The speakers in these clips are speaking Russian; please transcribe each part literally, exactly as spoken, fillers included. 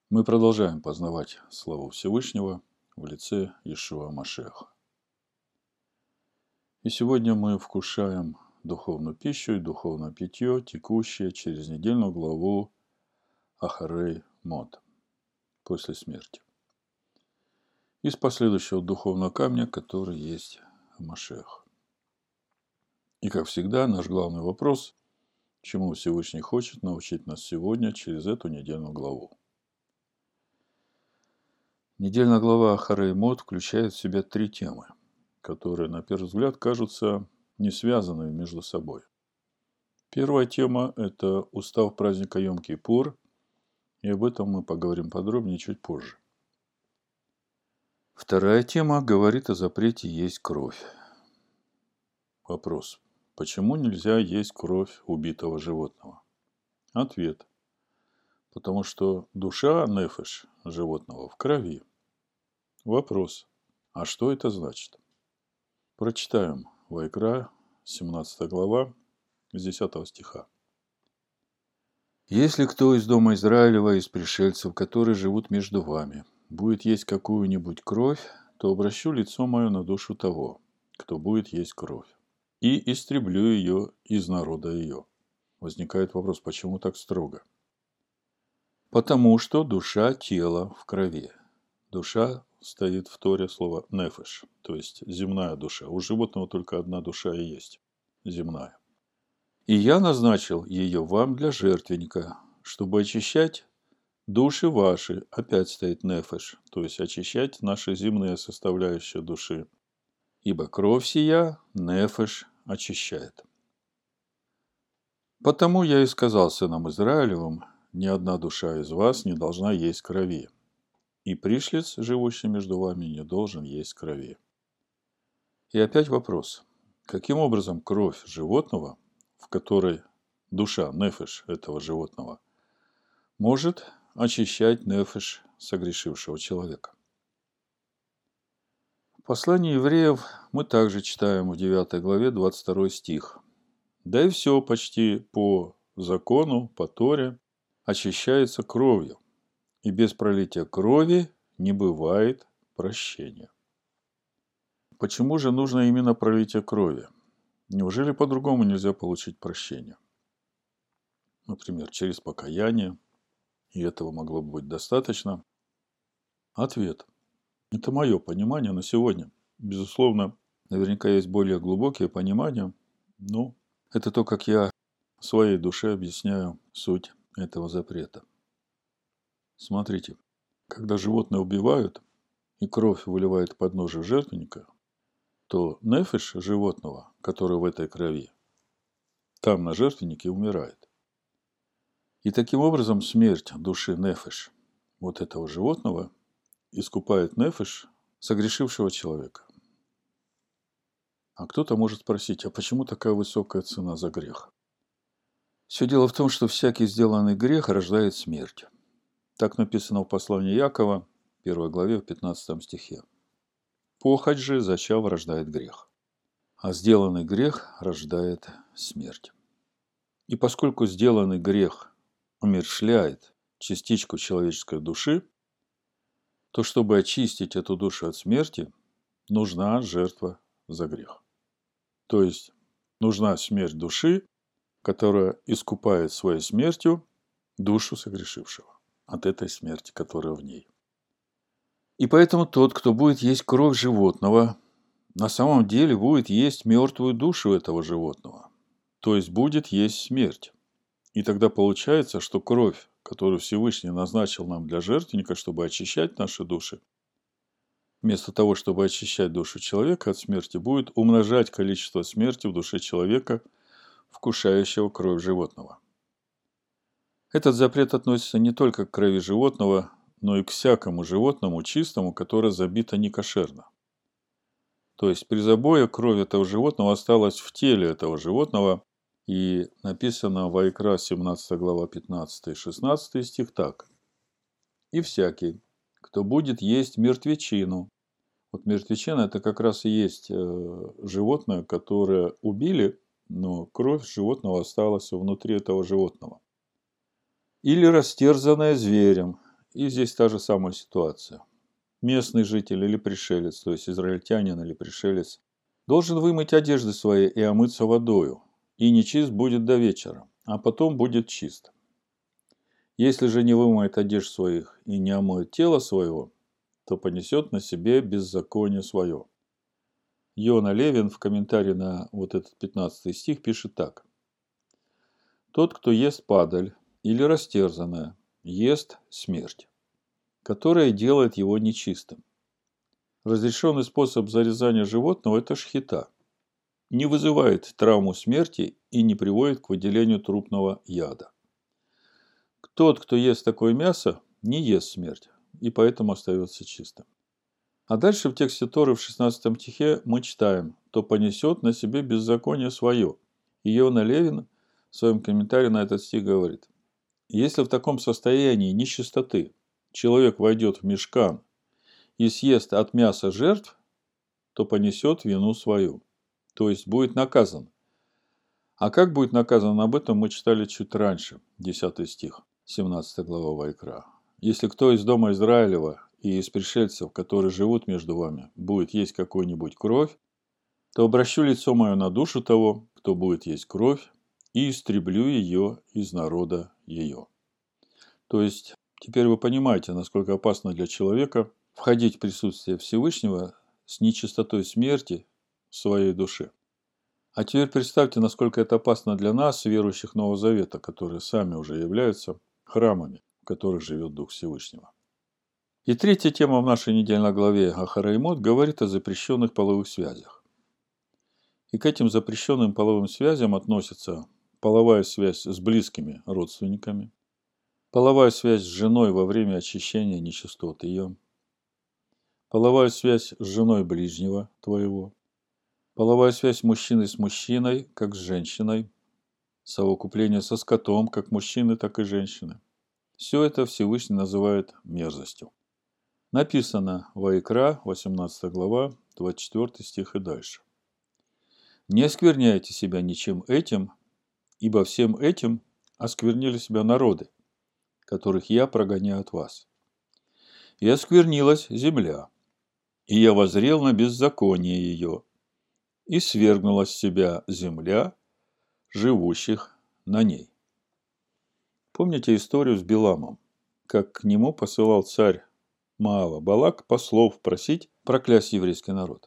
Мы продолжаем познавать славу Всевышнего в лице Иешуа Машиаха. И сегодня мы вкушаем духовную пищу и духовное питье, текущее через недельную главу Ахарей Мот, после смерти. Из последующего духовного камня, который есть Машиах. И как всегда, наш главный вопрос, чему Всевышний хочет научить нас сегодня через эту недельную главу. Недельная глава Ахарей Мот включает в себя три темы, которые, на первый взгляд, кажутся не связанными между собой. Первая тема – это устав праздника Йом-Кипур, и об этом мы поговорим подробнее чуть позже. Вторая тема говорит о запрете есть кровь. Вопрос: почему нельзя есть кровь убитого животного? Ответ: потому что душа, нефеш, животного в крови. Вопрос: а что это значит? Прочитаем Вайкра, семнадцатая глава, с десятого стиха. «Если кто из дома Израилева, из пришельцев, которые живут между вами, будет есть какую-нибудь кровь, то обращу лицо мое на душу того, кто будет есть кровь, и истреблю ее из народа ее». Возникает вопрос, почему так строго? Потому что душа тела в крови. Душа стоит в Торе слово «нефеш», то есть земная душа. У животного только одна душа и есть, земная. «И я назначил ее вам для жертвенника, чтобы очищать души ваши», опять стоит «нефеш», то есть очищать наши земные составляющие души. «Ибо кровь сия, нефеш, очищает». «Потому я и сказал сынам Израилевым, ни одна душа из вас не должна есть крови, и пришлец, живущий между вами, не должен есть крови». И опять вопрос: каким образом кровь животного, в которой душа, нефеш этого животного, может очищать нефеш согрешившего человека? В послании евреев мы также читаем в девятой главе двадцать второй стих. «Да и все почти по закону, по Торе, очищается кровью, и без пролития крови не бывает прощения». Почему же нужно именно пролитие крови? Неужели по-другому нельзя получить прощение? Например, через покаяние, и этого могло бы быть достаточно? Ответ: это мое понимание на сегодня. Безусловно, наверняка есть более глубокие понимания, но это то, как я своей душе объясняю суть этого запрета. Смотрите, когда животное убивают и кровь выливает под ножи жертвенника, то нефеш животного, который в этой крови, там на жертвеннике умирает. И таким образом смерть души нефеш вот этого животного искупает нефеш согрешившего человека. А кто-то может спросить, а почему такая высокая цена за грех? Все дело в том, что всякий сделанный грех рождает смерть. Так написано в послании Иакова, первой главе, в пятнадцатом стихе. «Похоть же, зачав, рождает грех, а сделанный грех рождает смерть». И поскольку сделанный грех умерщвляет частичку человеческой души, то чтобы очистить эту душу от смерти, нужна жертва за грех. То есть нужна смерть души, которая искупает своей смертью душу согрешившего от этой смерти, которая в ней. И поэтому тот, кто будет есть кровь животного, на самом деле будет есть мертвую душу этого животного, то есть будет есть смерть. И тогда получается, что кровь, которую Всевышний назначил нам для жертвенника, чтобы очищать наши души, вместо того, чтобы очищать душу человека от смерти, будет умножать количество смерти в душе человека, вкушающего кровь животного. Этот запрет относится не только к крови животного, но и к всякому животному чистому, которое забито некошерно. То есть при забое кровь этого животного осталась в теле этого животного, и написано в Вайкра, семнадцатая глава, пятнадцатый и шестнадцатый стих так. «И всякий, кто будет есть мертвечину». Вот мертвечина – это как раз и есть животное, которое убили, но кровь животного осталась внутри этого животного. «Или растерзанное зверем, И здесь та же самая ситуация. Местный житель или пришелец, то есть израильтянин или пришелец, должен вымыть одежды свои и омыться водою, и нечист будет до вечера, а потом будет чист. Если же не вымоет одежд своих и не омоет тело своего, то понесет на себе беззаконие свое. Йона Левин в комментарии на вот этот пятнадцатый стих пишет так. Тот, кто ест падаль или растерзанное, ест смерть, которая делает его нечистым. Разрешенный способ зарезания животного – это шхита. Не вызывает травму смерти и не приводит к выделению трупного яда. Тот, кто ест такое мясо, не ест смерть, и поэтому остается чистым. А дальше в тексте Торы в шестнадцатом стихе мы читаем, то понесет на себе беззаконие свое. И Йона Левин в своем комментарии на этот стих говорит, если в таком состоянии нечистоты человек войдет в мишкан и съест от мяса жертв, то понесет вину свою, то есть будет наказан. А как будет наказан, об этом мы читали чуть раньше, десятый стих, семнадцатая глава Вайкра. Если кто из дома Израилева и из пришельцев, которые живут между вами, будет есть какую-нибудь кровь, то обращу лицо мое на душу того, кто будет есть кровь, и истреблю ее из народа ее. То есть, теперь вы понимаете, насколько опасно для человека входить в присутствие Всевышнего с нечистотой смерти в своей душе. А теперь представьте, насколько это опасно для нас, верующих Нового Завета, которые сами уже являются храмами, в которых живет Дух Всевышнего. И третья тема в нашей недельной главе Ахара и Мот говорит о запрещенных половых связях. И к этим запрещенным половым связям относятся половая связь с близкими родственниками, половая связь с женой во время очищения нечистот ее, половая связь с женой ближнего твоего, половая связь мужчины с мужчиной, как с женщиной, совокупление со скотом, как мужчины, так и женщины. Все это Всевышний называет мерзостью. Написано Вайкра, восемнадцатая глава, двадцать четвёртый стих и дальше. Не оскверняйте себя ничем этим, ибо всем этим осквернили себя народы, которых я прогоняю от вас. И осквернилась земля, и я воззрел на беззаконие ее, и свергнула с себя земля живущих на ней. Помните историю с Биламом, как к нему посылал царь Моава Балак послов просить проклясть еврейский народ?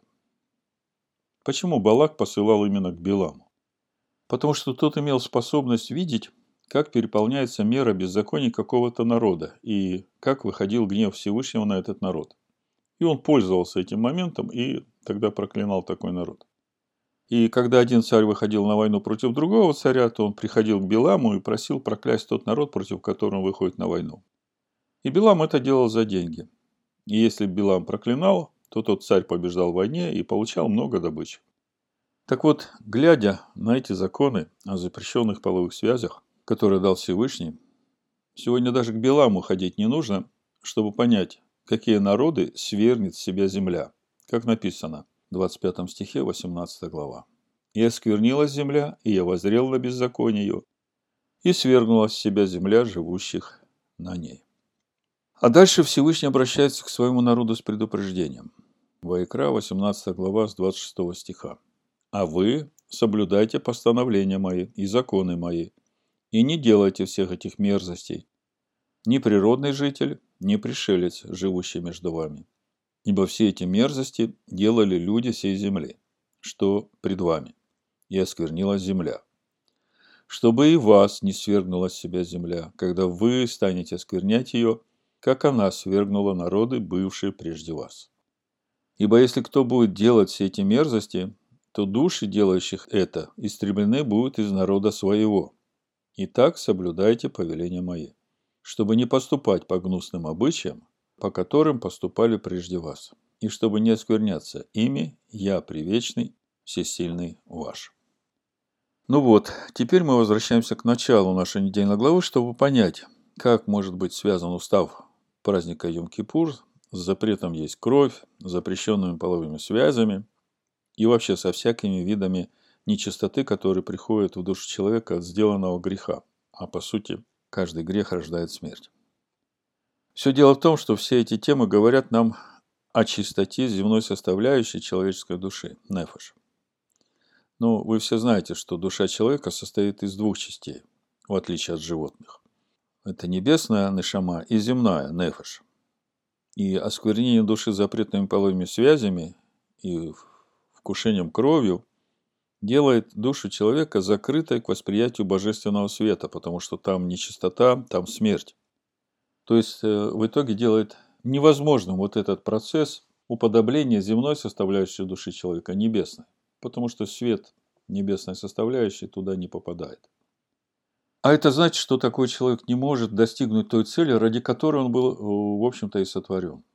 Почему Балак посылал именно к Биламу? Потому что тот имел способность видеть, как переполняется мера беззаконий какого-то народа и как выходил гнев Всевышнего на этот народ. И он пользовался этим моментом и тогда проклинал такой народ. И когда один царь выходил на войну против другого царя, то он приходил к Биламу и просил проклясть тот народ, против которого он выходит на войну. И Билам это делал за деньги. И если Билам проклинал, то тот царь побеждал в войне и получал много добычи. Так вот, глядя на эти законы о запрещенных половых связях, которые дал Всевышний, сегодня даже к Биламу ходить не нужно, чтобы понять, какие народы свергнет с себя земля. Как написано в двадцать пятом стихе, восемнадцатая глава. «И осквернилась земля, и я воззрел на беззаконие ее, и свергнула с себя земля живущих на ней». А дальше Всевышний обращается к своему народу с предупреждением. Вайкра, восемнадцатая глава, с двадцать шестого стиха. «А вы соблюдайте постановления мои и законы мои, и не делайте всех этих мерзостей, ни природный житель, ни пришелец, живущий между вами. Ибо все эти мерзости делали люди сей земли, что пред вами, и осквернилась земля. Чтобы и вас не свергнула с себя земля, когда вы станете осквернять ее, как она свергнула народы, бывшие прежде вас. Ибо если кто будет делать все эти мерзости, то души, делающих это, истреблены будут из народа своего. Итак, соблюдайте повеления мои, чтобы не поступать по гнусным обычаям, по которым поступали прежде вас, и чтобы не оскверняться ими, я привечный, всесильный ваш». Ну вот, теперь мы возвращаемся к началу нашей недельной главы, чтобы понять, как может быть связан устав праздника Йом-Кипур с запретом есть кровь, запрещенными половыми связями и вообще со всякими видами нечистоты, которые приходят в душу человека от сделанного греха. А по сути, каждый грех рождает смерть. Все дело в том, что все эти темы говорят нам о чистоте земной составляющей человеческой души, нефеш. Ну, вы все знаете, что душа человека состоит из двух частей, в отличие от животных. Это небесная нешама и земная нефеш. И осквернение души запретными половыми связями и вкушением кровью делает душу человека закрытой к восприятию божественного света, потому что там нечистота, там смерть. То есть, в итоге делает невозможным вот этот процесс уподобления земной составляющей души человека небесной, потому что свет небесной составляющей туда не попадает. А это значит, что такой человек не может достигнуть той цели, ради которой он был, в общем-то, и сотворен.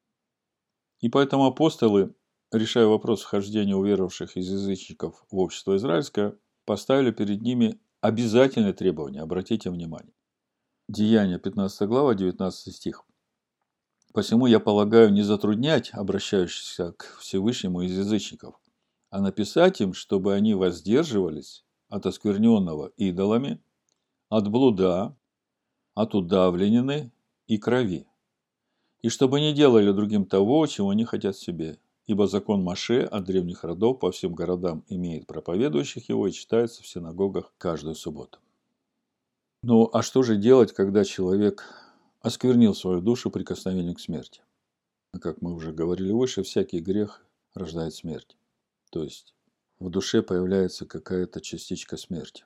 И поэтому апостолы, решая вопрос вхождения уверовавших из язычников в общество израильское, поставили перед ними обязательное требование, обратите внимание. Деяния, пятнадцатая глава, девятнадцатый стих. «Посему я полагаю не затруднять обращающихся к Всевышнему из язычников, а написать им, чтобы они воздерживались от оскверненного идолами, от блуда, от удавленины и крови, и чтобы не делали другим того, чего не хотят себе, ибо закон Моше от древних родов по всем городам имеет проповедующих его и читается в синагогах каждую субботу». Ну, а что же делать, когда человек осквернил свою душу прикосновением к смерти? Как мы уже говорили выше, всякий грех рождает смерть. То есть в душе появляется какая-то частичка смерти.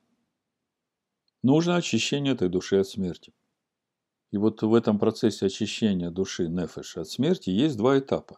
Нужно очищение этой души от смерти. И вот в этом процессе очищения души нефеш от смерти есть два этапа.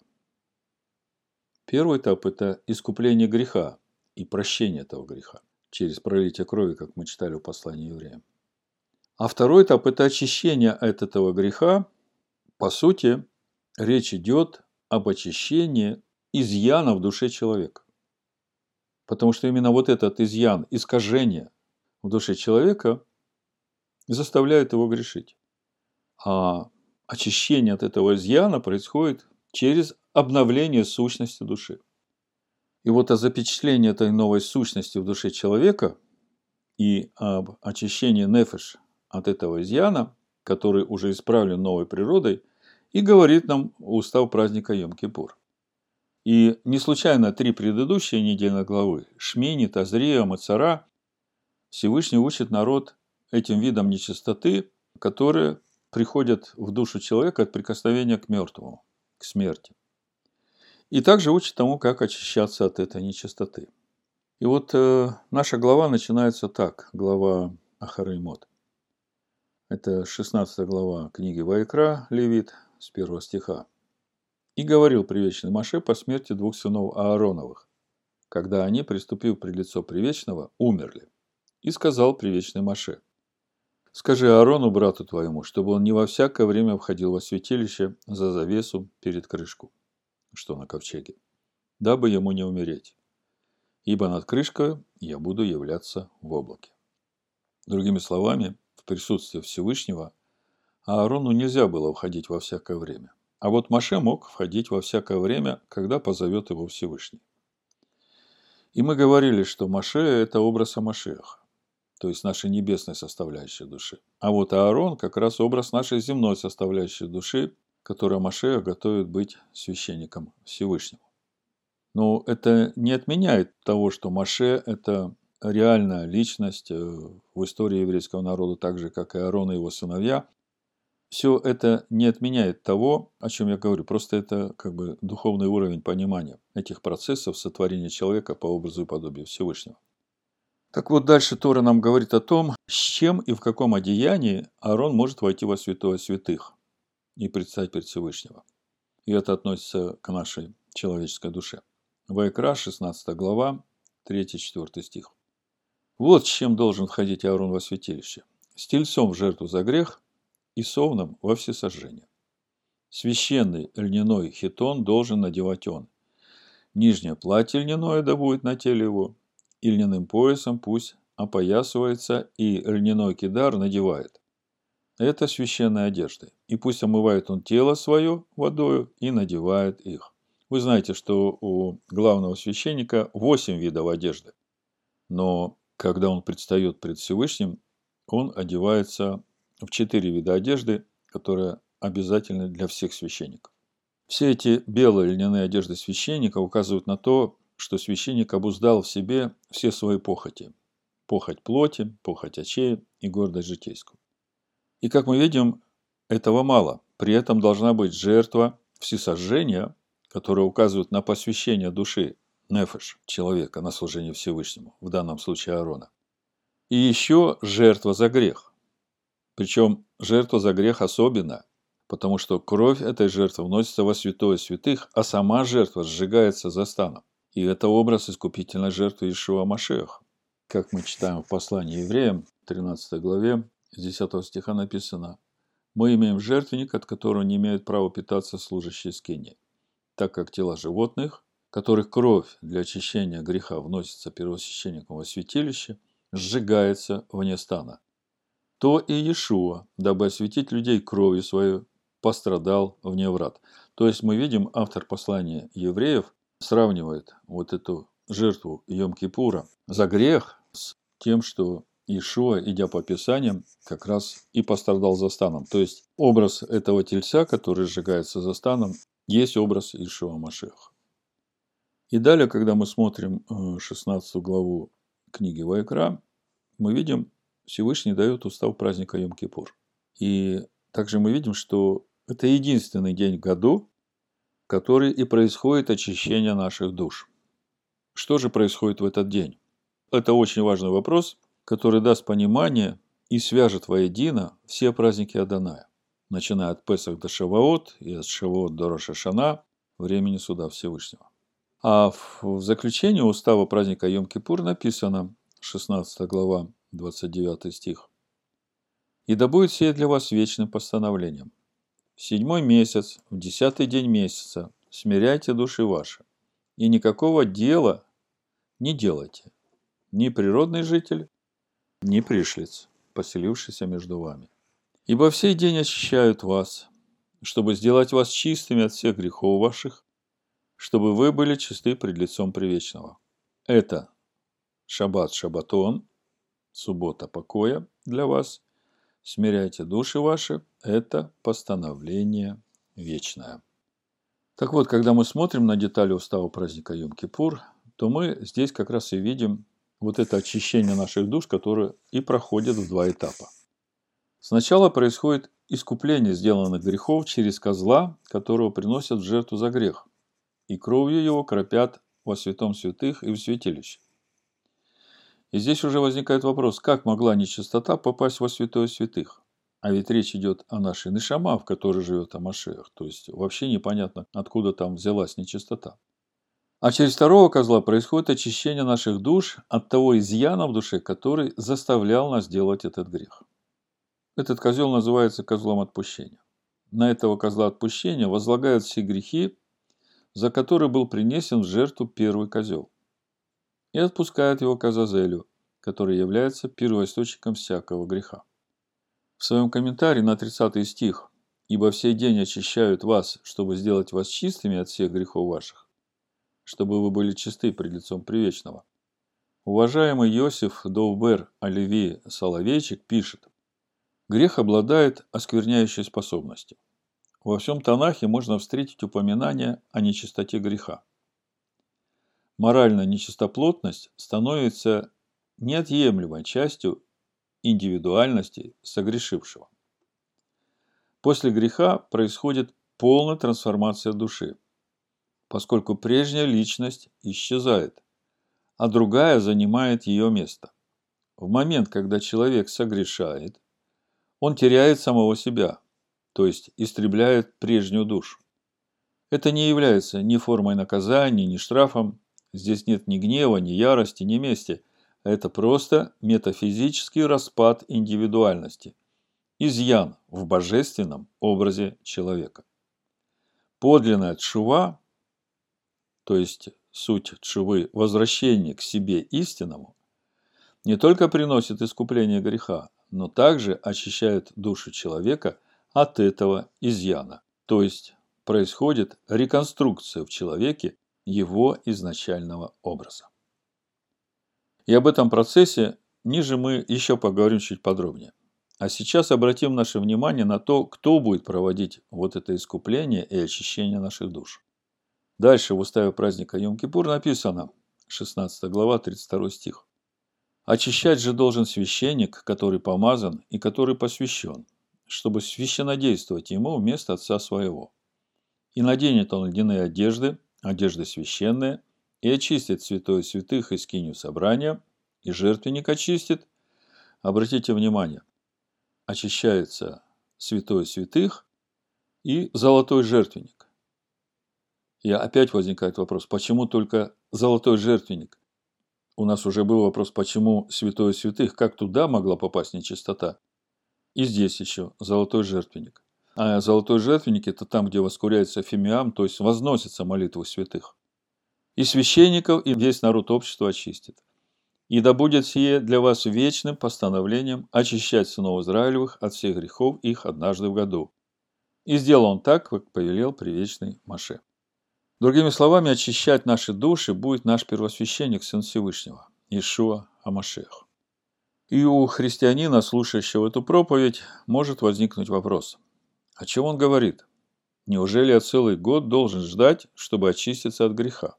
Первый этап – это искупление греха и прощение этого греха через пролитие крови, как мы читали в послании евреям. А второй этап – это очищение от этого греха. По сути, речь идет об очищении изъяна в душе человека. Потому что именно вот этот изъян, искажение в душе человека заставляет его грешить. А очищение от этого изъяна происходит через обновление сущности души. И вот о запечатлении этой новой сущности в душе человека и об очищении нефеш от этого изъяна, который уже исправлен новой природой, и говорит нам устав праздника Йом-Кипур. И не случайно три предыдущие недельные главы – Шмини, Тазрия, Мацара – Всевышний учит народ этим видам нечистоты, которые приходят в душу человека от прикосновения к мертвому, к смерти. И также учит тому, как очищаться от этой нечистоты. И вот э, наша глава начинается так, глава Ахарей Мот. Это шестнадцатая глава книги Ваикра, Левит, с первого стиха. «И говорил Привечный Моше по смерти двух сынов Аароновых, когда они, приступив пред лицо Привечного, умерли. И сказал Привечный Моше: скажи Аарону, брату твоему, чтобы он не во всякое время входил во святилище за завесу перед крышку, что на ковчеге, дабы ему не умереть, ибо над крышкой я буду являться в облаке». Другими словами, в присутствии Всевышнего Аарону нельзя было входить во всякое время. А вот Моше мог входить во всякое время, когда позовет его Всевышний. И мы говорили, что Моше – это образ Амашиаха, то есть нашей небесной составляющей души. А вот Аарон – как раз образ нашей земной составляющей души, которая Машиах готовит быть священником Всевышнего. Но это не отменяет того, что Моше – это реальная личность в истории еврейского народа, так же, как и Аарон и его сыновья. Все это не отменяет того, о чем я говорю. Просто это как бы духовный уровень понимания этих процессов сотворения человека по образу и подобию Всевышнего. Так вот, дальше Тора нам говорит о том, с чем и в каком одеянии Аарон может войти во святое святых и предстать перед Всевышнего. И это относится к нашей человеческой душе. Ваикра, шестнадцатая глава, третий-четвёртый стих. «Вот с чем должен входить Аарон во святилище: с тельцом в жертву за грех и совном во всесожжение. Священный льняной хитон должен надевать он. Нижнее платье льняное да будет на теле его, и льняным поясом пусть опоясывается, и льняной кидар надевает. Это священная одежда, и пусть омывает он тело свое водою и надевает их». Вы знаете, что у главного священника восемь видов одежды, но когда он предстает пред Всевышним, он одевается в четыре вида одежды, которые обязательны для всех священников. Все эти белые льняные одежды священника указывают на то, что священник обуздал в себе все свои похоти. Похоть плоти, похоть очей и гордость житейскую. И как мы видим, этого мало. При этом должна быть жертва всесожжения, которая указывает на посвящение души, нефеш, человека, на служение Всевышнему, в данном случае Аарона. И еще жертва за грех. Причем жертва за грех особенно, потому что кровь этой жертвы вносится во святое святых, а сама жертва сжигается за станом. И это образ искупительной жертвы Иешуа Машиаха. Как мы читаем в послании евреям, тринадцатой главе, с десятого стиха написано: «Мы имеем жертвенник, от которого не имеют права питаться служащие скинии, так как тела животных, которых кровь для очищения греха вносится первосвященником во святилище, сжигается вне стана. То и Иешуа, дабы осветить людей кровью своей, пострадал вне врат». То есть мы видим, автор послания евреев сравнивает вот эту жертву Йом-Кипура за грех с тем, что Иешуа, идя по Писаниям, как раз и пострадал за станом. То есть образ этого тельца, который сжигается за станом, есть образ Иешуа Машиаха. И далее, когда мы смотрим шестнадцатую главу книги Ваикра, мы видим, Всевышний дает устав праздника Йом-Кипур. И также мы видим, что это единственный день в году, в который и происходит очищение наших душ. Что же происходит в этот день? Это очень важный вопрос, который даст понимание и свяжет воедино все праздники Адоная, начиная от Песах до Шаваот и от Шаваот до Рош ха-Шана, времени суда Всевышнего. А в заключении устава праздника Йом-Кипур написано, шестнадцатая глава, двадцать девятый стих: «И да будет сие для вас вечным постановлением. В седьмой месяц, в десятый день месяца смиряйте души ваши, и никакого дела не делайте, ни природный житель, ни пришлец, поселившийся между вами. Ибо в сей день очищают вас, чтобы сделать вас чистыми от всех грехов ваших, чтобы вы были чисты пред лицом Привечного. Это шаббат шаббатон, суббота покоя для вас. Смиряйте души ваши, это постановление вечное». Так вот, когда мы смотрим на детали устава праздника Йом-Кипур, то мы здесь как раз и видим вот это очищение наших душ, которое и проходит в два этапа. Сначала происходит искупление сделанных грехов через козла, которого приносят в жертву за грех, и кровью его кропят во святом святых и в святилище. И здесь уже возникает вопрос, как могла нечистота попасть во святое святых? А ведь речь идет о нашей нешама, в которой живет Амашиах. То есть вообще непонятно, откуда там взялась нечистота. А через второго козла происходит очищение наших душ от того изъяна в душе, который заставлял нас делать этот грех. Этот козел называется козлом отпущения. На этого козла отпущения возлагают все грехи, за которые был принесен в жертву первый козел, и отпускают его к Азазелю, который является первоисточником всякого греха. В своем комментарии на тридцатый стих «Ибо в сей день очищают вас, чтобы сделать вас чистыми от всех грехов ваших, чтобы вы были чисты пред лицом Привечного», уважаемый Йосиф Довбер Оливи Соловейчик пишет: «Грех обладает оскверняющей способностью. Во всем Танахе можно встретить упоминание о нечистоте греха. Моральная нечистоплотность становится неотъемлемой частью индивидуальности согрешившего. После греха происходит полная трансформация души, поскольку прежняя личность исчезает, а другая занимает ее место. В момент, когда человек согрешает, он теряет самого себя, то есть истребляет прежнюю душу. Это не является ни формой наказания, ни штрафом. Здесь нет ни гнева, ни ярости, ни мести. Это просто метафизический распад индивидуальности, изъян в божественном образе человека. Подлинная тшува, то есть суть тшувы, возвращение к себе истинному, не только приносит искупление греха, но также очищает душу человека от этого изъяна. То есть происходит реконструкция в человеке его изначального образа. И об этом процессе ниже мы еще поговорим чуть подробнее. А сейчас обратим наше внимание на то, кто будет проводить вот это искупление и очищение наших душ. Дальше в уставе праздника Йом-Кипур написано, шестнадцатая глава, тридцать второй стих. «Очищать же должен священник, который помазан и который посвящен, чтобы священнодействовать ему вместо отца своего. И наденет он льняные одежды, одежды священные, и очистит святое святых и скинию собрания, и жертвенник очистит». Обратите внимание, очищается святое святых и золотой жертвенник. И опять возникает вопрос, почему только золотой жертвенник? У нас уже был вопрос, почему святое святых, как туда могла попасть нечистота? И здесь еще золотой жертвенник. А золотой жертвенник – это там, где воскуряется фимиам, то есть возносятся молитвы святых. И священников, и весь народ общества очистит. И да будет сие для вас вечным постановлением очищать сынов Израилевых от всех грехов их однажды в году. И сделал он так, как повелел привечный Моше. Другими словами, очищать наши души будет наш первосвященник, Сын Всевышнего, Иешуа ха-Машиах. И у христианина, слушающего эту проповедь, может возникнуть вопрос. О чем он говорит? Неужели я целый год должен ждать, чтобы очиститься от греха?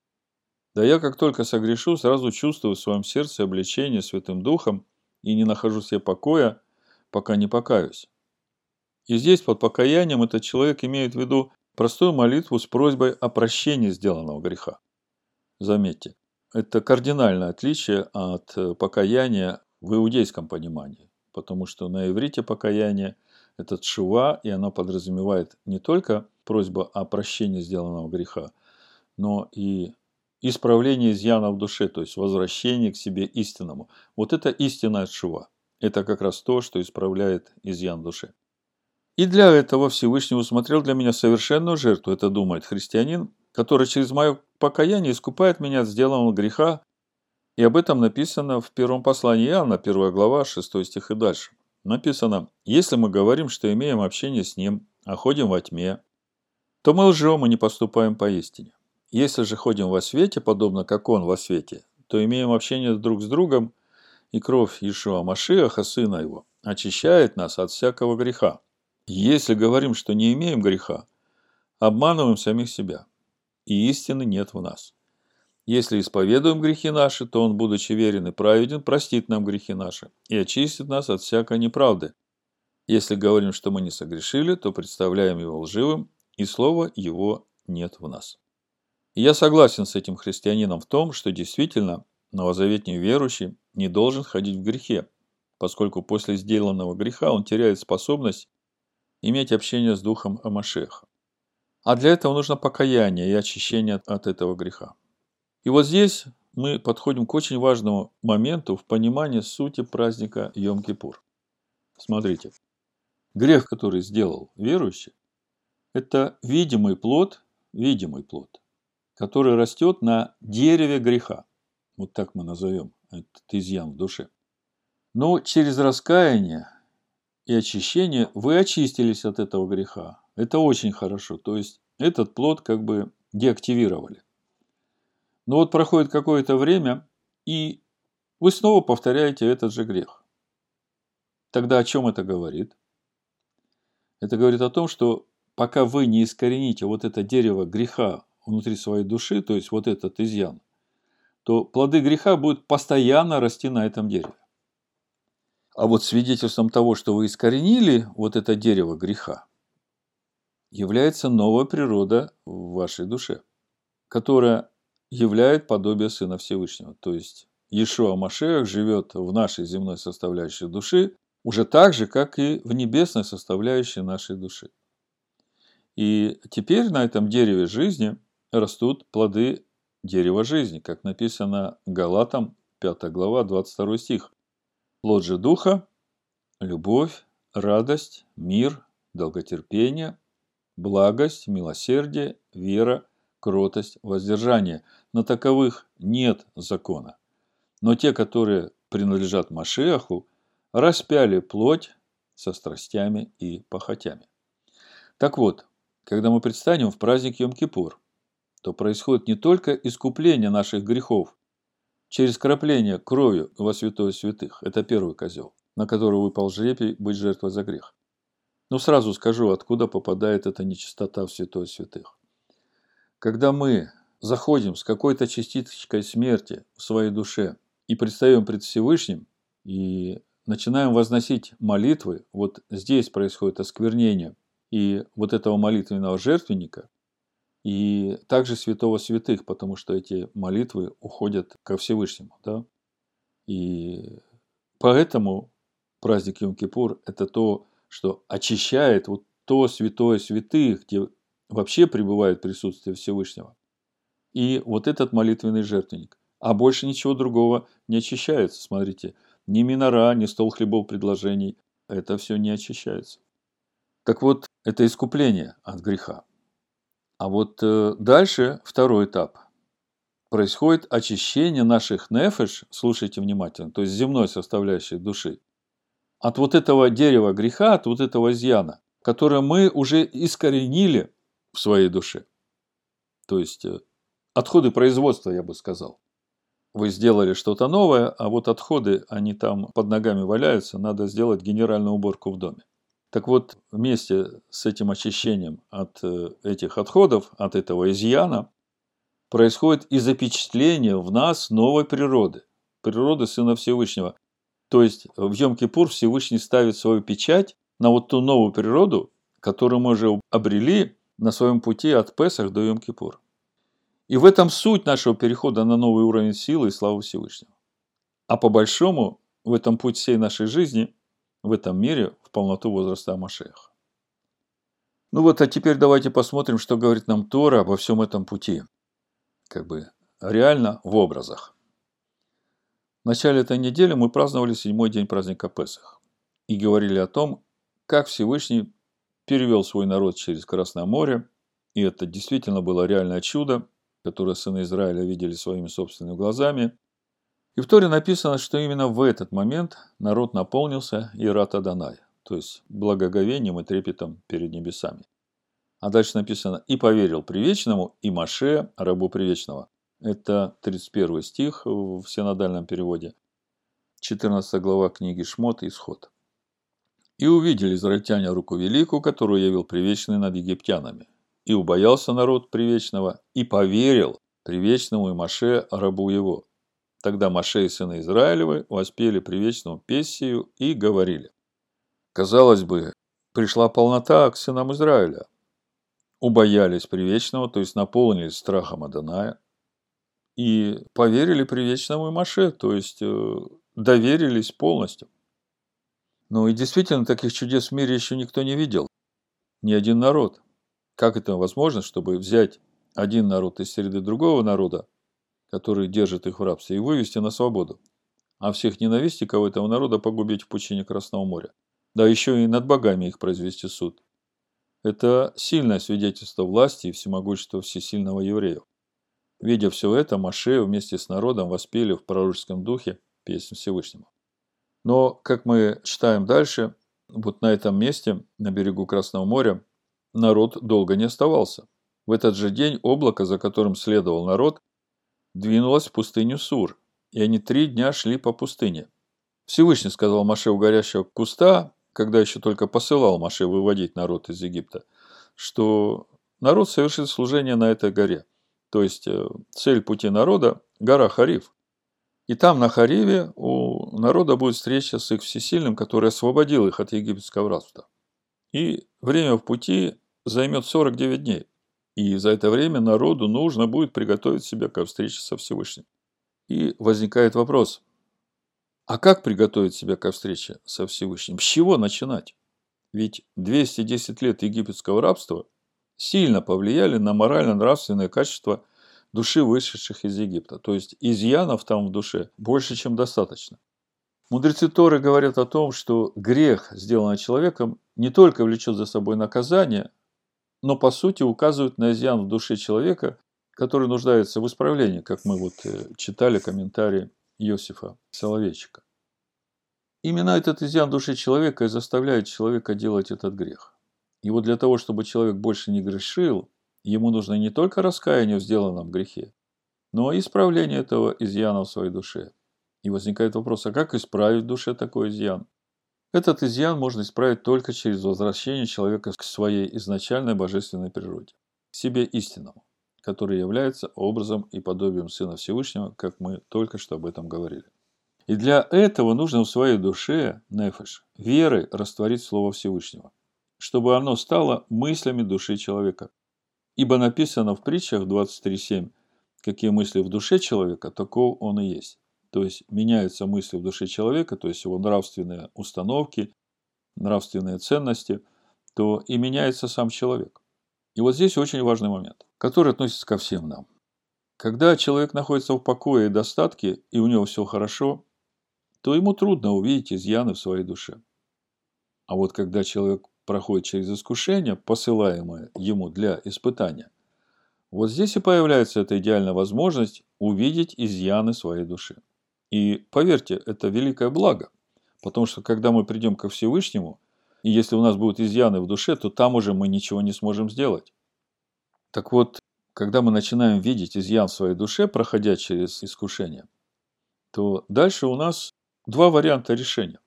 Да я как только согрешу, сразу чувствую в своем сердце облечение Святым Духом и не нахожу себе покоя, пока не покаюсь. И здесь под покаянием этот человек имеет в виду простую молитву с просьбой о прощении сделанного греха. Заметьте, это кардинальное отличие от покаяния в иудейском понимании, потому что на иврите покаяние – это тшува, и оно подразумевает не только просьбу о прощении сделанного греха, но и исправление изъяна в душе, то есть возвращение к себе истинному. Вот это истинная тшува. Это как раз то, что исправляет изъян в душе. И для этого Всевышний усмотрел для меня совершенную жертву, это думает христианин, который через мое покаяние искупает меня от сделанного греха. И об этом написано в первом послании Иоанна, первая глава, шестой стих и дальше. Написано: «Если мы говорим, что имеем общение с Ним, а ходим во тьме, то мы лжем и не поступаем поистине. Если же ходим во свете, подобно как Он во свете, то имеем общение друг с другом, и кровь Иешуа Машиаха, Сына Его, очищает нас от всякого греха. Если говорим, что не имеем греха, обманываем самих себя, и истины нет в нас. Если исповедуем грехи наши, то Он, будучи верен и праведен, простит нам грехи наши и очистит нас от всякой неправды. Если говорим, что мы не согрешили, то представляем Его лживым, и слова Его нет в нас». И я согласен с этим христианином в том, что действительно новозаветний верующий не должен ходить в грехе, поскольку после сделанного греха он теряет способность иметь общение с Духом ха-Машиаха. А для этого нужно покаяние и очищение от этого греха. И вот здесь мы подходим к очень важному моменту в понимании сути праздника Йом-Кипур. Смотрите, грех, который сделал верующий, это видимый плод, видимый плод, который растет на дереве греха. Вот так мы назовем этот изъян в душе. Но через раскаяние и очищение вы очистились от этого греха. Это очень хорошо. То есть этот плод как бы деактивировали. Но вот проходит какое-то время, и вы снова повторяете этот же грех. Тогда о чем это говорит? Это говорит о том, что пока вы не искорените вот это дерево греха внутри своей души, то есть вот этот изъян, то плоды греха будут постоянно расти на этом дереве. А вот свидетельством того, что вы искоренили вот это дерево греха, является новая природа в вашей душе, которая являет подобие Сына Всевышнего. То есть Иешуа Машиах живет в нашей земной составляющей души уже так же, как и в небесной составляющей нашей души. И теперь на этом дереве жизни растут плоды дерева жизни, как написано Галатам, пятая глава, двадцать второй стих. Плод же Духа – любовь, радость, мир, долготерпение, благость, милосердие, вера, кротость, воздержание. На таковых нет закона. Но те, которые принадлежат Машиаху, распяли плоть со страстями и похотями. Так вот, когда мы предстанем в праздник Йом-Кипур, то происходит не только искупление наших грехов через крапление кровью во святое святых, это первый козел, на которую выпал жребий быть жертвой за грех. Но сразу скажу, откуда попадает эта нечистота в святое святых. Когда мы заходим с какой-то частичкой смерти в своей душе и предстаем пред Всевышним, и начинаем возносить молитвы, вот здесь происходит осквернение и вот этого молитвенного жертвенника, и также святого святых, потому что эти молитвы уходят ко Всевышнему. Да? И поэтому праздник Йом-Кипур – это то, что очищает вот то святое святых, где вообще пребывает присутствие Всевышнего. И вот этот молитвенный жертвенник. А больше ничего другого не очищается. Смотрите, ни минора, ни стол хлебов предложений. Это все не очищается. Так вот, это искупление от греха. А вот э, дальше второй этап. Происходит очищение наших нефеш, слушайте внимательно, то есть земной составляющей души, от вот этого дерева греха, от вот этого изъяна, которое мы уже искоренили в своей душе. То есть э, отходы производства, я бы сказал. Вы сделали что-то новое, а вот отходы, они там под ногами валяются, надо сделать генеральную уборку в доме. Так вот, вместе с этим очищением от этих отходов, от этого изъяна, происходит и запечатление в нас новой природы, природы Сына Всевышнего. То есть в Йом-Кипур Всевышний ставит свою печать на вот ту новую природу, которую мы уже обрели на своем пути от Песах до Йом-Кипур. И в этом суть нашего перехода на новый уровень силы и славы Всевышнего. А по большому, в этом путь всей нашей жизни, в этом мире, в полноту возраста Амашеха. Ну вот, а теперь давайте посмотрим, что говорит нам Тора обо всем этом пути. Как бы реально в образах. В начале этой недели мы праздновали седьмой день праздника Песах. И говорили о том, как Всевышний перевел свой народ через Красное море. И это действительно было реальное чудо, которое сыны Израиля видели своими собственными глазами. И в Торе написано, что именно в этот момент народ наполнился Ират Адонай, то есть благоговением и трепетом перед небесами. А дальше написано «И поверил Привечному, и Моше, рабу Привечного». Это тридцать первый стих в синодальном переводе, четырнадцатая глава книги Шмот, Исход. «И увидели израильтяне руку великую, которую явил Привечный над египтянами. И убоялся народ Привечного, и поверил Привечному и Моше, рабу его. Тогда Моше и сыны Израилевы воспели Привечному песню и говорили». Казалось бы, пришла полнота к сынам Израиля. Убоялись Привечного, то есть наполнились страхом Адоная, и поверили Привечному и Моше, то есть доверились полностью. Ну и действительно, таких чудес в мире еще никто не видел, ни один народ. Как это возможно, чтобы взять один народ из среды другого народа, который держит их в рабстве, и вывести на свободу, а всех ненавистников этого народа погубить в пучине Красного моря? Да еще и над богами их произвести суд. Это сильное свидетельство власти и всемогущества всесильного еврея. Видя все это, Моше вместе с народом воспели в пророческом духе песнь Всевышнему. Но, как мы читаем дальше, вот на этом месте, на берегу Красного моря, народ долго не оставался. В этот же день облако, за которым следовал народ, двинулось в пустыню Сур, и они три дня шли по пустыне. Всевышний сказал Моше у горящего куста, когда еще только посылал Моше выводить народ из Египта, что народ совершит служение на этой горе. То есть цель пути народа – гора Харив. И там, на Хариве, у народа будет встреча с их всесильным, который освободил их от египетского рабства. И время в пути займет сорок девять дней. И за это время народу нужно будет приготовить себя ко встрече со Всевышним. И возникает вопрос, а как приготовить себя ко встрече со Всевышним? С чего начинать? Ведь двести десять лет египетского рабства сильно повлияли на морально-нравственные качества души вышедших из Египта. То есть изъянов там в душе больше, чем достаточно. Мудрецы Торы говорят о том, что грех, сделанный человеком, не только влечет за собой наказание, но по сути указывает на изъян в душе человека, который нуждается в исправлении, как мы вот читали комментарии Иосифа Соловейчика. Именно этот изъян души человека и заставляет человека делать этот грех. И вот для того, чтобы человек больше не грешил, ему нужно не только раскаяние в сделанном грехе, но и исправление этого изъяна в своей душе. И возникает вопрос, а как исправить в душе такой изъян? Этот изъян можно исправить только через возвращение человека к своей изначальной божественной природе, к себе истинному, который является образом и подобием Сына Всевышнего, как мы только что об этом говорили. И для этого нужно в своей душе, нефеш, верой растворить Слово Всевышнего, чтобы оно стало мыслями души человека. Ибо написано в притчах двадцать три семь, какие мысли в душе человека, таков он и есть. То есть меняются мысли в душе человека, то есть его нравственные установки, нравственные ценности, то и меняется сам человек. И вот здесь очень важный момент, который относится ко всем нам. Когда человек находится в покое и достатке, и у него все хорошо, то ему трудно увидеть изъяны в своей душе. А вот когда человек проходит через искушение, посылаемое ему для испытания, вот здесь и появляется эта идеальная возможность увидеть изъяны своей души. И поверьте, это великое благо, потому что когда мы придем ко Всевышнему, и если у нас будут изъяны в душе, то там уже мы ничего не сможем сделать. Так вот, когда мы начинаем видеть изъян в своей душе, проходя через искушение, то дальше у нас два варианта решения.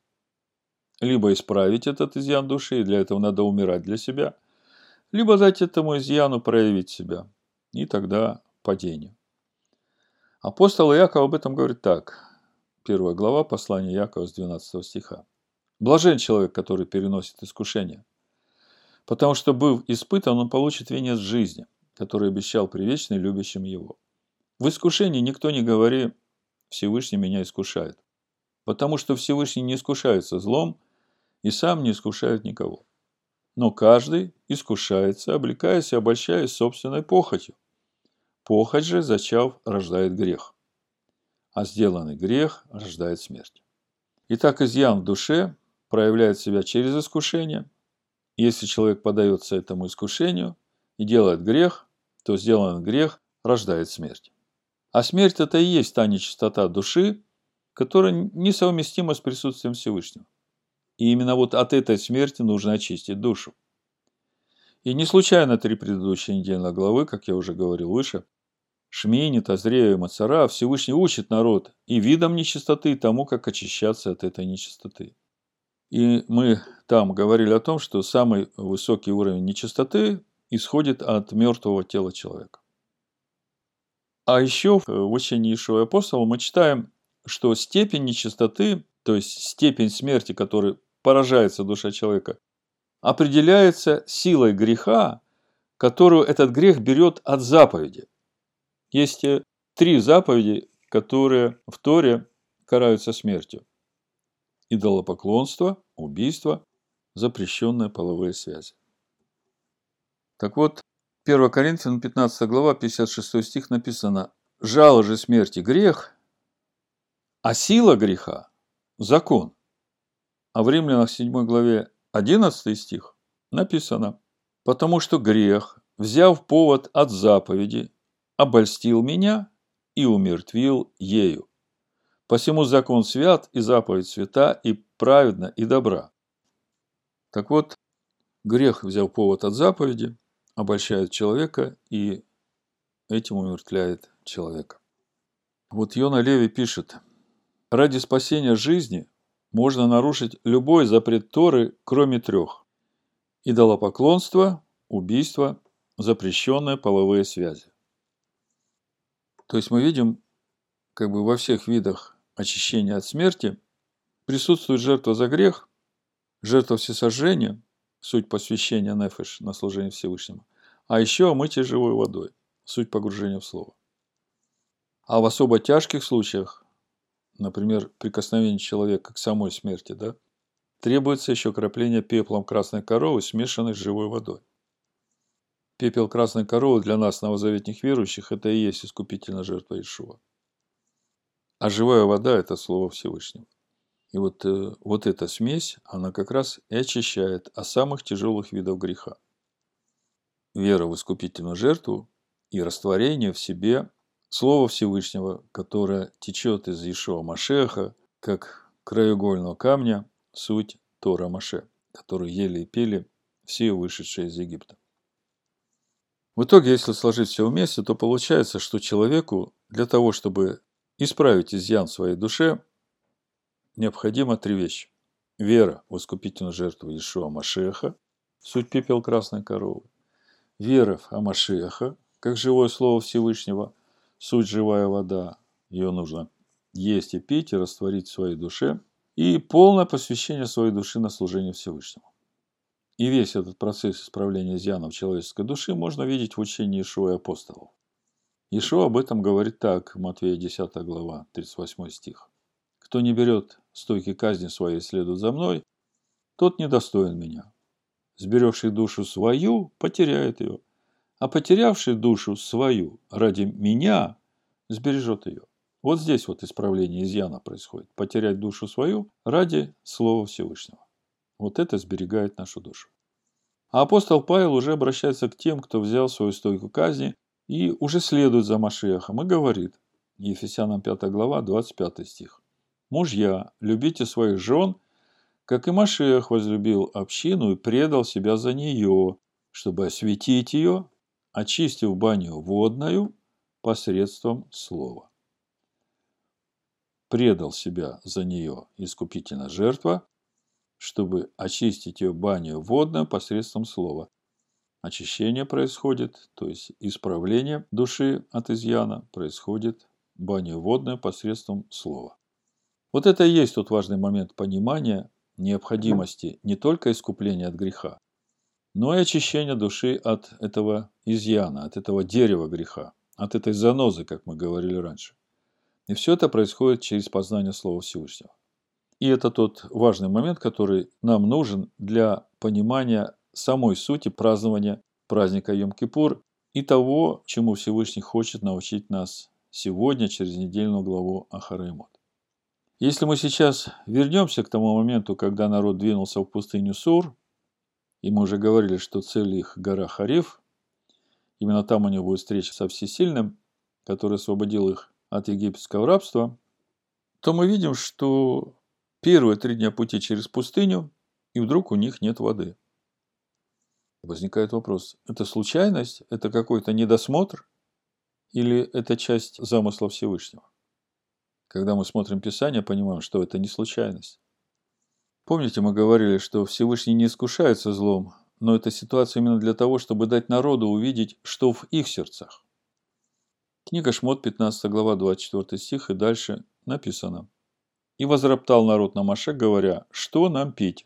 Либо исправить этот изъян души, и для этого надо умирать для себя, либо дать этому изъяну проявить себя, и тогда падение. Апостол Иаков об этом говорит так. Первая глава послания Иакова с двенадцатого стиха. «Блажен человек, который переносит искушение, потому что, быв испытан, он получит венец жизни, который обещал привечный любящим его. В искушении никто не говори: Всевышний меня искушает, потому что Всевышний не искушается злом и сам не искушает никого. Но каждый искушается, облекаясь и обольщаясь собственной похотью. Похоть же, зачав, рождает грех, а сделанный грех рождает смерть. Итак, изъян в душе проявляет себя через искушение. Если человек поддается этому искушению и делает грех, то сделанный грех рождает смерть. А смерть – это и есть та нечистота души, которая несовместима с присутствием Всевышнего. И именно вот от этой смерти нужно очистить душу. И не случайно три предыдущие недельные главы, как я уже говорил выше, Шмини, Тазрея и Мацара, Всевышний учит народ и видом нечистоты, и тому, как очищаться от этой нечистоты. И мы там говорили о том, что самый высокий уровень нечистоты исходит от мертвого тела человека. А еще в учении Иешуа апостола мы читаем, что степень нечистоты, то есть степень смерти, которой поражается душа человека, определяется силой греха, которую этот грех берет от заповеди. Есть три заповеди, которые в Торе караются смертью. Идолопоклонство, убийство, запрещенные половые связи. Так вот, первое Коринфянам пятнадцатая глава, пятьдесят шестой стих написано: «Жало же смерти грех, а сила греха – закон». А в Римлянах седьмой главе одиннадцатый стих написано: «Потому что грех, взяв повод от заповеди, обольстил меня и умертвил ею. Посему закон свят, и заповедь свята, и праведна, и добра». Так вот, грех, взяв повод от заповеди, обольщает человека и этим умертвляет человека. Вот Йона Леви пишет: «Ради спасения жизни можно нарушить любой запрет Торы, кроме трех: идолопоклонство, убийство, запрещенные половые связи». То есть мы видим, как бы во всех видах очищения от смерти присутствует жертва за грех, жертва всесожжения, суть посвящения нефеш на служение Всевышнему, а еще омытие живой водой, суть погружения в Слово. А в особо тяжких случаях, например, прикосновение человека к самой смерти, да, требуется еще крапление пеплом красной коровы, смешанной с живой водой. Пепел красной коровы для нас, новозаветных верующих, это и есть искупительная жертва Иешуа. А живая вода – это Слово Всевышнего. И вот, э, вот эта смесь, она как раз и очищает от самых тяжелых видов греха. Вера в искупительную жертву и растворение в себе Слова Всевышнего, которое течет из Иешуа Машеха, как краеугольного камня, суть Тора Маше, которую ели и пели все вышедшие из Египта. В итоге, если сложить все вместе, то получается, что человеку для того, чтобы исправить изъян в своей душе, необходимо три вещи. Вера в искупительную жертву Иешуа Машеха, суть пепел красной коровы. Вера в Амашеха, как живое слово Всевышнего, суть живая вода. Ее нужно есть и пить, и растворить в своей душе. И полное посвящение своей души на служение Всевышнему. И весь этот процесс исправления изъянов человеческой души можно видеть в учении Иешуа и апостолов. Иешуа об этом говорит так, Матфея десятая глава, тридцать восьмой стих. «Кто не берет стойки казни своей и следует за мной, тот недостоин меня. Сберегший душу свою, потеряет ее, а потерявший душу свою ради меня, сбережет ее». Вот здесь вот исправление изъяна происходит. Потерять душу свою ради Слова Всевышнего. Вот это сберегает нашу душу. А апостол Павел уже обращается к тем, кто взял свою стойку казни и уже следует за Машиахом и говорит, Ефесянам пятая глава, двадцать пятый стих. «Мужья, любите своих жен, как и Машиах возлюбил общину и предал себя за нее, чтобы осветить ее, очистив баню водную посредством слова». Предал себя за нее искупительная жертва, чтобы очистить ее баню водную посредством слова. Очищение происходит, то есть исправление души от изъяна происходит баню водную посредством слова. Вот это и есть тот важный момент понимания необходимости не только искупления от греха, но и очищения души от этого изъяна, от этого дерева греха, от этой занозы, как мы говорили раньше. И все это происходит через познание Слова Всевышнего. И это тот важный момент, который нам нужен для понимания самой сути празднования праздника Йом-Кипур и того, чему Всевышний хочет научить нас сегодня через недельную главу Ахар Эмот. Если мы сейчас вернемся к тому моменту, когда народ двинулся в пустыню Сур, и мы уже говорили, что цель их гора Харев, именно там у них будет встреча со Всесильным, который освободил их от египетского рабства, то мы видим, что первые три дня пути через пустыню, и вдруг у них нет воды. Возникает вопрос, это случайность, это какой-то недосмотр, или это часть замысла Всевышнего? Когда мы смотрим Писание, понимаем, что это не случайность. Помните, мы говорили, что Всевышний не искушается злом, но эта ситуация именно для того, чтобы дать народу увидеть, что в их сердцах. Книга Шмот, пятнадцатая глава, двадцать четвёртый стих, и дальше написано. «И возроптал народ на Моше, говоря, что нам пить?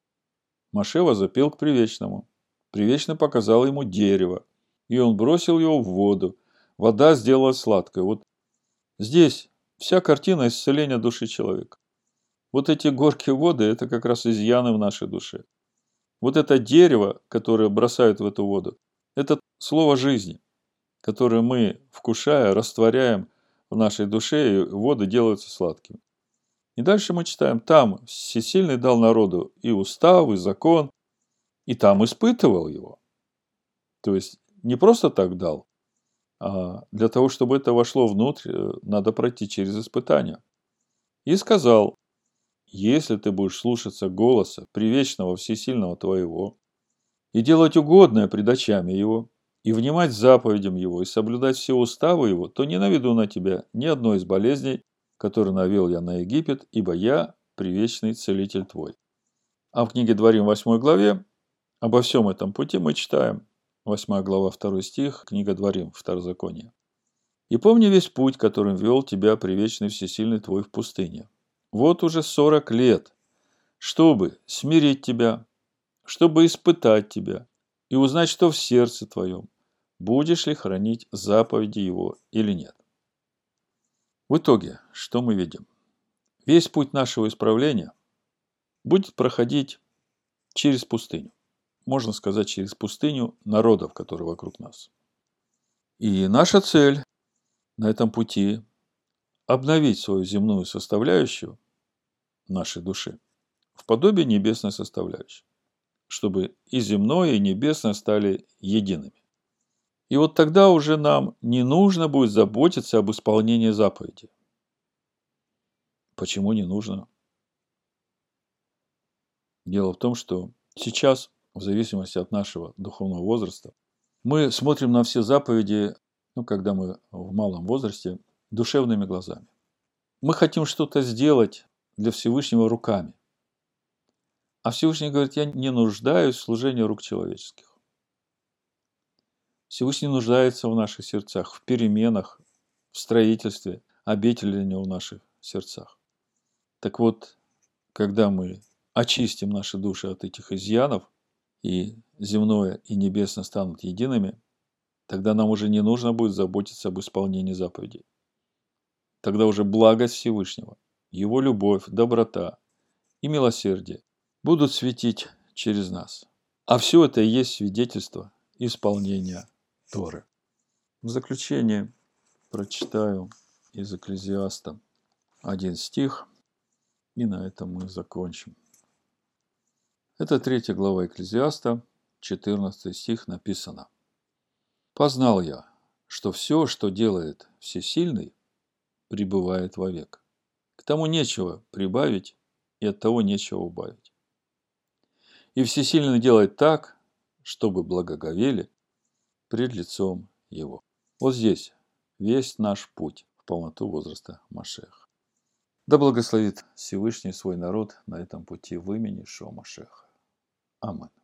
Моше возопил к Привечному. Привечный показал ему дерево, и он бросил его в воду. Вода сделалась сладкой». Вот здесь вся картина исцеления души человека. Вот эти горькие воды – это как раз изъяны в нашей душе. Вот это дерево, которое бросают в эту воду, это слово жизни, которое мы, вкушая, растворяем в нашей душе, и воды делаются сладкими. И дальше мы читаем, там Всесильный дал народу и устав, и закон, и там испытывал его. То есть не просто так дал, а для того, чтобы это вошло внутрь, надо пройти через испытания. И сказал, если ты будешь слушаться голоса Привечного Всесильного твоего и делать угодное пред очами его, и внимать заповедям его, и соблюдать все уставы его, то не наведу на тебя ни одной из болезней, которые навел я на Египет, ибо я привечный целитель твой. А в книге Дворим восьмой главе обо всем этом пути мы читаем. восьмая глава, второй стих, книга Дворим, Второзаконие. «И помни весь путь, которым вел тебя привечный всесильный твой в пустыне. Вот уже сорок лет, чтобы смирить тебя, чтобы испытать тебя и узнать, что в сердце твоем, будешь ли хранить заповеди его или нет». В итоге, что мы видим? Весь путь нашего исправления будет проходить через пустыню. Можно сказать, через пустыню народов, которые вокруг нас. И наша цель на этом пути – обновить свою земную составляющую нашей души в подобие небесной составляющей, чтобы и земное, и небесное стали едиными. И вот тогда уже нам не нужно будет заботиться об исполнении заповедей. Почему не нужно? Дело в том, что сейчас, в зависимости от нашего духовного возраста, мы смотрим на все заповеди, ну, когда мы в малом возрасте, душевными глазами. Мы хотим что-то сделать для Всевышнего руками. А Всевышний говорит, я не нуждаюсь в служении рук человеческих. Всевышний нуждается в наших сердцах, в переменах, в строительстве обители для Него в наших сердцах. Так вот, когда мы очистим наши души от этих изъянов, и земное, и небесное станут едиными, тогда нам уже не нужно будет заботиться об исполнении заповедей. Тогда уже благость Всевышнего, Его любовь, доброта и милосердие будут светить через нас. А все это и есть свидетельство исполнения Торы. В заключение прочитаю из Экклезиаста один стих, и на этом мы закончим. Это третья глава Экклезиаста, четырнадцатый стих написано. «Познал я, что все, что делает Всесильный, пребывает вовек. К тому нечего прибавить, и от того нечего убавить. И Всесильный делает так, чтобы благоговели пред лицом Его». Вот здесь весь наш путь в полноту возраста Машеха. Да благословит Всевышний свой народ на этом пути в имени Ишуа Машеха. Аминь.